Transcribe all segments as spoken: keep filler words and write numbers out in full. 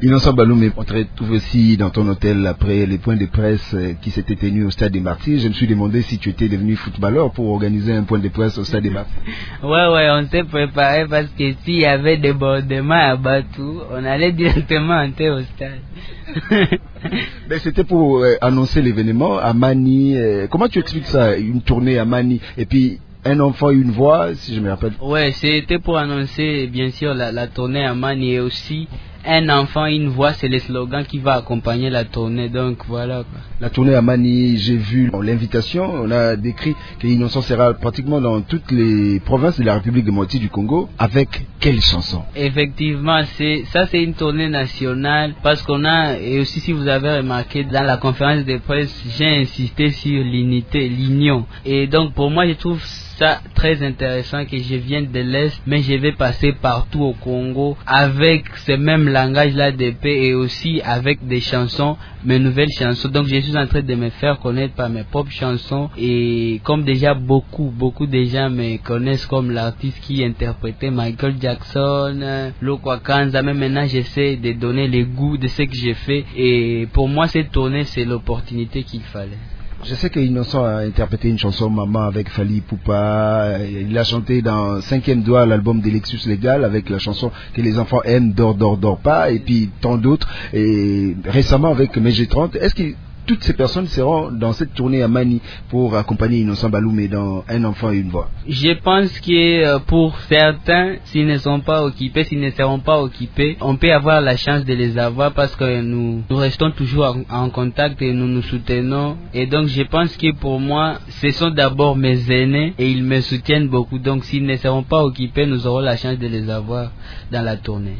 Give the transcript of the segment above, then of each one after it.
Innocent Baloumé, on te retrouve aussi dans ton hôtel après les points de presse qui s'étaient tenus au Stade des Martyrs. Je me suis demandé si tu étais devenu footballeur pour organiser un point de presse au Stade des Martyrs. Ouais, ouais, on s'est préparé parce que s'il y avait des débordements à Batou, on allait directement entrer au stade. Mais c'était pour euh, annoncer l'événement à Mani. Euh, comment tu expliques ça, une tournée à Mani et puis un enfant, une voix, si je me rappelle? Ouais, c'était pour annoncer bien sûr la, la tournée à Mani et aussi un enfant, une voix, c'est le slogan qui va accompagner la tournée. Donc voilà quoi. La tournée à Mani, j'ai vu l'invitation, on a décrit que Innocent sera pratiquement dans toutes les provinces de la République démocratique du Congo. Avec quelle chanson? Effectivement, c'est ça, c'est une tournée nationale parce qu'on a, et aussi si vous avez remarqué dans la conférence de presse, j'ai insisté sur l'unité, l'union. Et donc pour moi, je trouve ça très intéressant que je vienne de l'Est, mais je vais passer partout au Congo avec ce même langage-là de paix et aussi avec des chansons, mes nouvelles chansons. Donc je suis en train de me faire connaître par mes propres chansons et comme déjà beaucoup, beaucoup de gens me connaissent comme l'artiste qui interprétait Michael Jackson, Lokwa Kanza, mais maintenant j'essaie de donner les goûts de ce que j'ai fait et pour moi cette tournée c'est l'opportunité qu'il fallait. Je sais que Innocent a interprété une chanson Maman avec Fally Ipupa. Il a chanté dans Cinquième Doigt, l'album de Lexus Légal, avec la chanson que les enfants aiment, Dors, Dors, Dors pas, et puis tant d'autres. Et récemment avec M G trente, est-ce que toutes ces personnes seront dans cette tournée à Mani pour accompagner Innocent Baloumé dans Un enfant et une voix? Je pense que pour certains, s'ils ne sont pas occupés, s'ils ne seront pas occupés, on peut avoir la chance de les avoir parce que nous, nous restons toujours en, en contact et nous nous soutenons. Et donc je pense que pour moi, ce sont d'abord mes aînés et ils me soutiennent beaucoup. Donc s'ils ne seront pas occupés, nous aurons la chance de les avoir dans la tournée.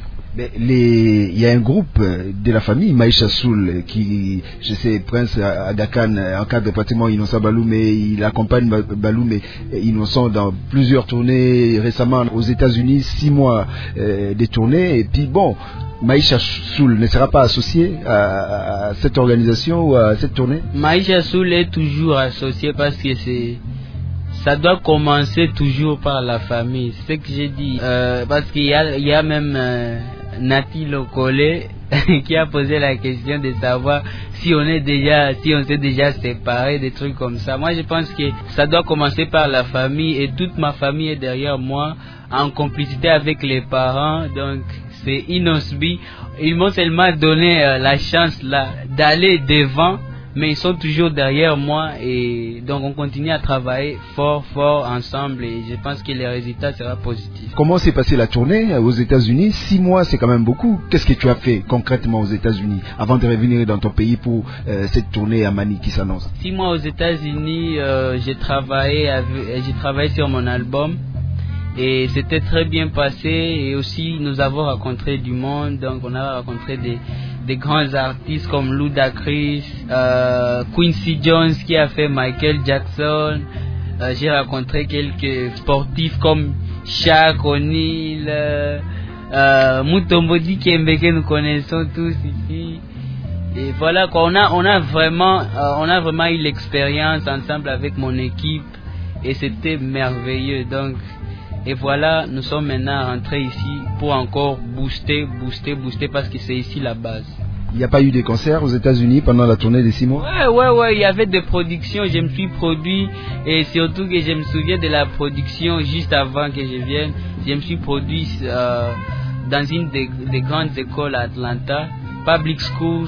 Les... Il y a un groupe de la famille Maïcha Soul qui, je sais, Prince Aga Khan encadre pratiquement Innocent Baloumé, il accompagne Baloumé Innocent dans plusieurs tournées récemment aux États-Unis, six mois euh, de tournées. Et puis bon, Maïcha Soul ne sera pas associé à, à cette organisation ou à cette tournée? Maïcha Soul est toujours associé parce que c'est ça doit commencer toujours par la famille, c'est ce que j'ai dit. Euh, parce qu'il y a, il y a même euh, Nati Lokole qui a posé la question de savoir si on est déjà, si on s'est déjà séparés, des trucs comme ça. Moi, je pense que ça doit commencer par la famille et toute ma famille est derrière moi en complicité avec les parents. Donc, c'est Inosbi. Ils m'ont seulement donné euh, la chance là d'aller devant. Mais ils sont toujours derrière moi et donc on continue à travailler fort, fort ensemble et je pense que le résultat sera positif. Comment s'est passée la tournée aux États-Unis? Six mois, c'est quand même beaucoup. Qu'est-ce que tu as fait concrètement aux États-Unis avant de revenir dans ton pays pour euh, cette tournée à Mani qui s'annonce? Six mois aux États-Unis, euh, j'ai travaillé, avec, j'ai travaillé sur mon album. Et c'était très bien passé et aussi nous avons rencontré du monde, donc on a rencontré des, des grands artistes comme Ludacris, euh, Quincy Jones qui a fait Michael Jackson, euh, j'ai rencontré quelques sportifs comme Shaq O'Neal, euh, euh, Mutombo Dikembe que nous connaissons tous ici. Et voilà quoi, on a, on a vraiment, euh, on a vraiment eu l'expérience ensemble avec mon équipe et c'était merveilleux. Donc et voilà, nous sommes maintenant rentrés ici pour encore booster, booster, booster parce que c'est ici la base. Il n'y a pas eu de concerts aux États-Unis pendant la tournée des six mois? Ouais, ouais, ouais, il y avait des productions, je me suis produit et surtout que je me souviens de la production juste avant que je vienne. Je me suis produit euh, dans une des, des grandes écoles à Atlanta, Public Schools,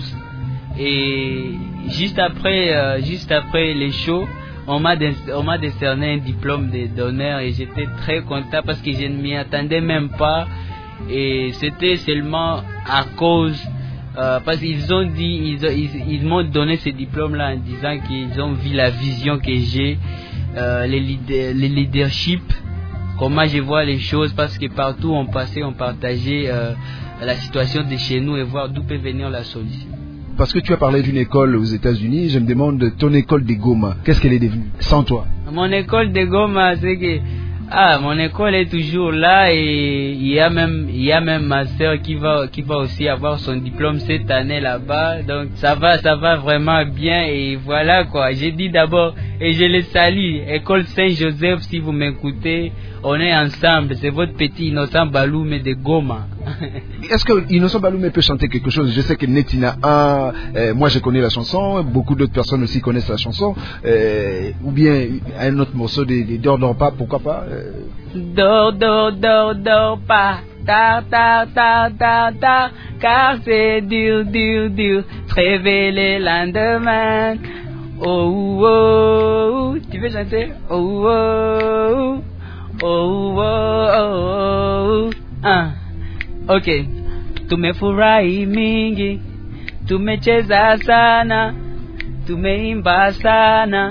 et juste après, euh, juste après les shows, on m'a décerné un diplôme d'honneur et j'étais très content parce que je ne m'y attendais même pas et c'était seulement à cause euh, parce qu'ils ont dit ils, ils, ils m'ont donné ce diplôme là en disant qu'ils ont vu la vision que j'ai, euh, les, leader, les leadership, comment je vois les choses parce que partout on passait on partageait euh, la situation de chez nous et voir d'où peut venir la solution. Parce que tu as parlé d'une école aux États-Unis, je me demande ton école de Goma, qu'est-ce qu'elle est devenue sans toi? Mon école de Goma, c'est que ah, mon école est toujours là et il y a même il y a même ma sœur qui va qui va aussi avoir son diplôme cette année là-bas. Donc ça va ça va vraiment bien et voilà quoi. J'ai dit d'abord et je les salue. École Saint-Joseph, si vous m'écoutez, on est ensemble. C'est votre petit Innocent Baloumé de Goma. Est-ce que Innocent Baloumé peut chanter quelque chose? Je sais que Netina un, euh, moi je connais la chanson, beaucoup d'autres personnes aussi connaissent la chanson, euh, ou bien un autre morceau de, de Dors Dors Pas, pourquoi pas euh... Dors, dors, dors, dors pas, tard, tard, tard, tard, tard, car c'est dur, dur, dur, se réveiller le lendemain. Oh, oh, oh, tu veux chanter? Oh, oh, oh, oh, oh, oh, ah. Ok, tumefurahi mingi, tumecheza sana, tumeimba sana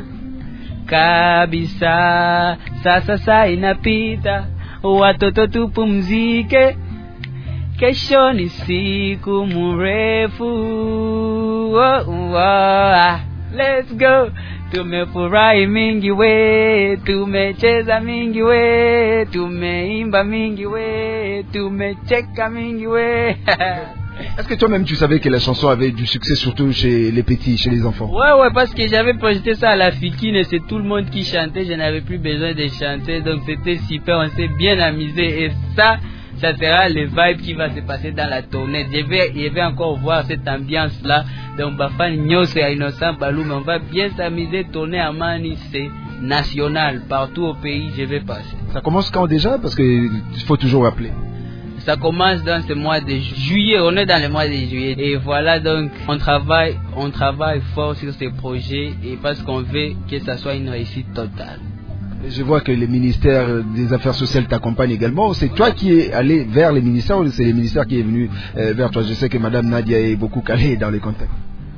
kabisa. Sasa saa inapita, watoto tupumzike, kesho ni siku mrefu. Oh, oh, let's go. Tumefurahi mingi we, tumecheza mingi we, tumeimba mingi we, tumecheka mingi we. Est-ce que toi-même tu savais que la chanson avait du succès surtout chez les petits, chez les enfants? Ouais, ouais, parce que j'avais projeté ça à la Fikine et c'est tout le monde qui chantait, je n'avais plus besoin de chanter, donc c'était super, on s'est bien amusé et ça, ça sera le vibe qui va se passer dans la tournée. Je vais, je vais encore voir cette ambiance-là. Donc, Bafan Nyos et Innocent Baloumé, on va bien s'amuser, tourner à Mani, c'est national, partout au pays, je vais passer. Ça commence quand déjà? Parce qu'il faut toujours rappeler. Ça commence dans ce mois de juillet, on est dans le mois de juillet. Et voilà, donc, on travaille, on travaille fort sur ce projet et parce qu'on veut que ça soit une réussite totale. Je vois que le ministère des Affaires sociales t'accompagne également. C'est toi qui es allé vers les ministères ou c'est le ministère qui est venu euh, vers toi? Je sais que Madame Nadia est beaucoup calée dans les contacts.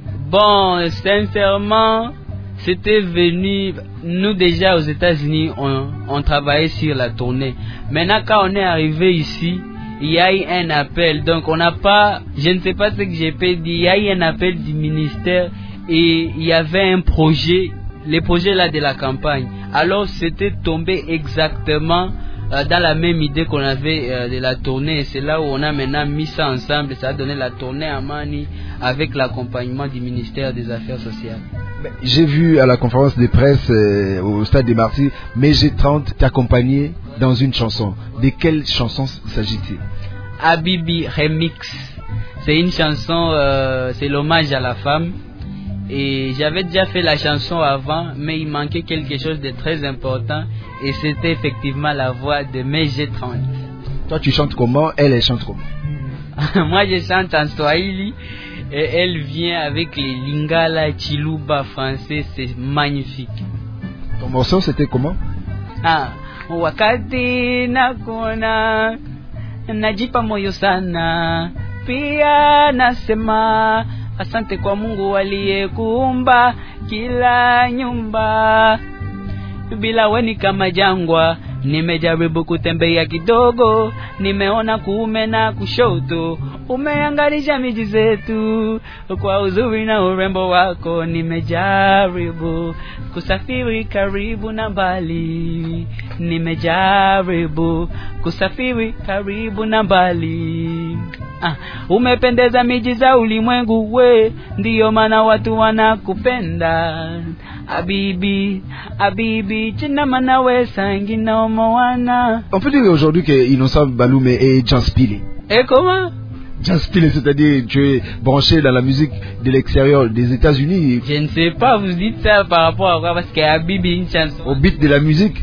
Bon, sincèrement, c'était venu... Nous déjà aux États-Unis, on, on travaillait sur la tournée. Maintenant, quand on est arrivé ici, il y a eu un appel. Donc, on n'a pas... Je ne sais pas ce que j'ai pu dire. Il y a eu un appel du ministère et il y avait un projet... Les projets là de la campagne. Alors c'était tombé exactement euh, dans la même idée qu'on avait euh, de la tournée. C'est là où on a maintenant mis ça ensemble. Ça a donné la tournée à Mani avec l'accompagnement du ministère des Affaires sociales. J'ai vu à la conférence de presse euh, au Stade des Martyrs, mais G trente t'accompagner dans une chanson. De quelle chanson s'agit-il? Habibi Remix. C'est une chanson, euh, c'est l'hommage à la femme. Et j'avais déjà fait la chanson avant, mais il manquait quelque chose de très important. Et c'était effectivement la voix de mes G trente. Toi, tu chantes comment? Elle, elle chante comment? Moi, je chante en Swahili. Et elle vient avec les Lingala, Chiluba français. C'est magnifique. Ton morceau, c'était comment? Ah, wakati nakuona najipa moyo sana, pia nasema asante kwa Mungu aliyekuumba kila nyumba. Bila weni kama jangwa, nimejaribu kutembea kidogo, nimeona kuume na kushoto, umeangarisha miji zetu kwa uzuri na urembo wako. Nimejaribu kusafiri karibu na mbali, nimejaribu kusafiri karibu na mbali. Ah, umependeza miji za ulimwengu we, ndiyo maana watu wanakupenda. Habibi, Habibi, china mana we sangi na omoana. On peut dire aujourd'hui que Innocent Baloumé est Janspilé. Et comment? Janspilé, c'est-à-dire tu es branché dans la musique de l'extérieur des États-Unis. Je ne sais pas, vous dites ça par rapport à quoi? Parce que Habibi une chanson. Au beat de la musique.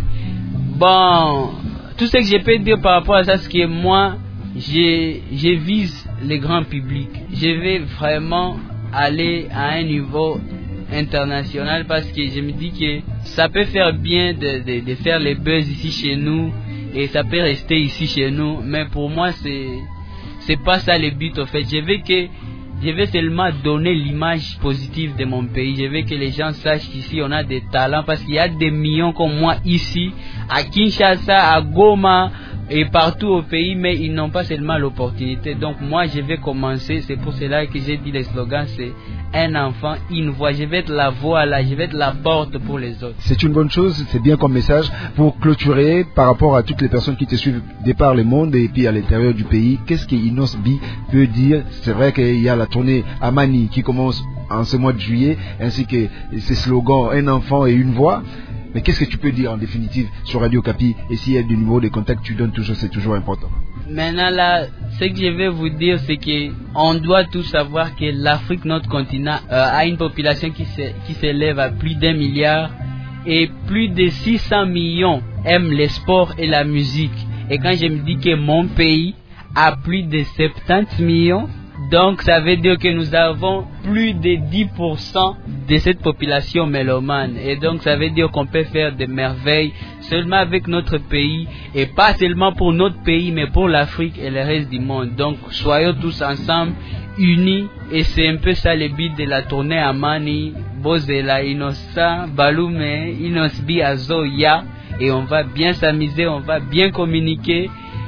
Bon, tout ce que je peux dire par rapport à ça, c'est que moi, je, je vise les grands publics. Je vais vraiment aller à un niveau international parce que je me dis que ça peut faire bien de, de, de faire les buzz ici chez nous et ça peut rester ici chez nous, mais pour moi c'est c'est pas ça le but en fait. Je veux que je veux seulement donner l'image positive de mon pays. Je veux que les gens sachent qu'ici on a des talents parce qu'il y a des millions comme moi ici à Kinshasa, à Goma et partout au pays, mais ils n'ont pas seulement l'opportunité. Donc moi je vais commencer, c'est pour cela que j'ai dit le slogan, c'est un enfant, une voix. Je vais être la voix là, je vais être la porte pour les autres. C'est une bonne chose, c'est bien comme message. Pour clôturer, par rapport à toutes les personnes qui te suivent de par le monde et puis à l'intérieur du pays, qu'est-ce que Innos B peut dire? C'est vrai qu'il y a la tournée à Mani qui commence en ce mois de juillet, ainsi que ces slogans, un enfant et une voix. Mais qu'est-ce que tu peux dire en définitive sur Radio Capi? Et s'il y a du numéro de contact, tu donnes toujours, c'est toujours important. Maintenant là, ce que je vais vous dire, c'est que on doit tous savoir que l'Afrique, notre continent, euh, a une population qui qui s'élève à plus d'un milliard et plus de six cents millions aiment les sports et la musique. Et quand je me dis que mon pays a plus de soixante-dix millions, donc ça veut dire que nous avons plus de dix pour cent de cette population mélomane. Et donc ça veut dire qu'on peut faire des merveilles seulement avec notre pays, et pas seulement pour notre pays, mais pour l'Afrique et le reste du monde. Donc soyons tous ensemble, unis, et c'est un peu ça le but de la tournée Amani, Bozela, Inosa, Balume, Inosbi, Azoya, et on va bien s'amuser, on va bien communiquer.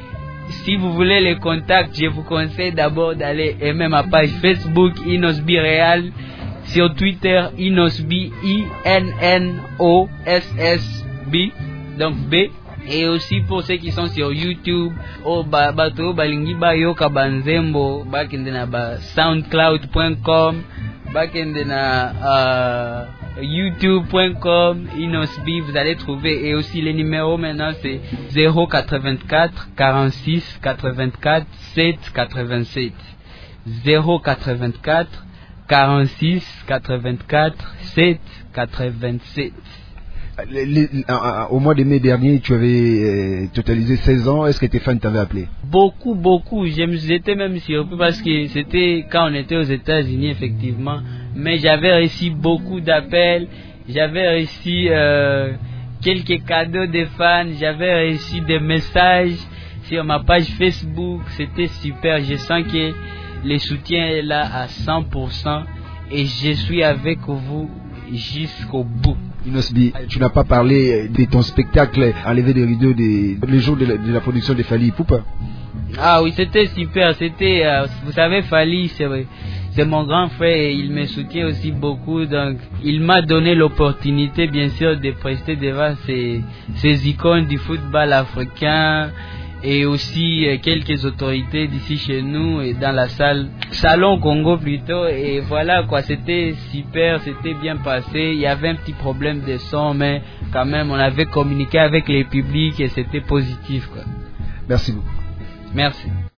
Si vous voulez les contacts, je vous conseille d'abord d'aller aimer ma page Facebook Inosbi Real, sur Twitter Inosbi, I N N O S S B, donc B, et aussi pour ceux qui sont sur YouTube, oh ba bato balingi ba yoka banzembo, bakende na ba soundcloud point com, bakende na uh, youtube point com, Inosbi, vous allez trouver. Et aussi les numéros maintenant c'est zéro quatre-vingt-quatre quarante-six quatre-vingt-quatre sept quatre-vingt-sept, zéro quatre-vingt-quatre quarante-six quatre-vingt-quatre sept quatre-vingt-sept. Les, les, au mois de mai dernier, tu avais euh, totalisé seize ans. Est-ce que tes fans t'avaient appelé? Beaucoup, beaucoup. J'étais même surpris parce que c'était quand on était aux États-Unis, effectivement. Mais j'avais reçu beaucoup d'appels. J'avais reçu euh, quelques cadeaux des fans. J'avais reçu des messages sur ma page Facebook. C'était super. Je sens que le soutien est là à cent pour cent. Et je suis avec vous jusqu'au bout. Inosbi, tu n'as pas parlé de ton spectacle Enlever des rideaux des, les jours de la, de la production de Fally Ipupa. Ah oui, c'était super. C'était, euh, vous savez, Fally, c'est c'est mon grand frère et il me soutient aussi beaucoup. Donc, il m'a donné l'opportunité, bien sûr, de prester devant ces, ces icônes du football africain et aussi euh, quelques autorités d'ici chez nous et dans la salle Salon Congo plutôt. Et voilà quoi, c'était super, c'était bien passé. Il y avait un petit problème de son, mais quand même on avait communiqué avec les publics et c'était positif quoi. Merci beaucoup. Merci.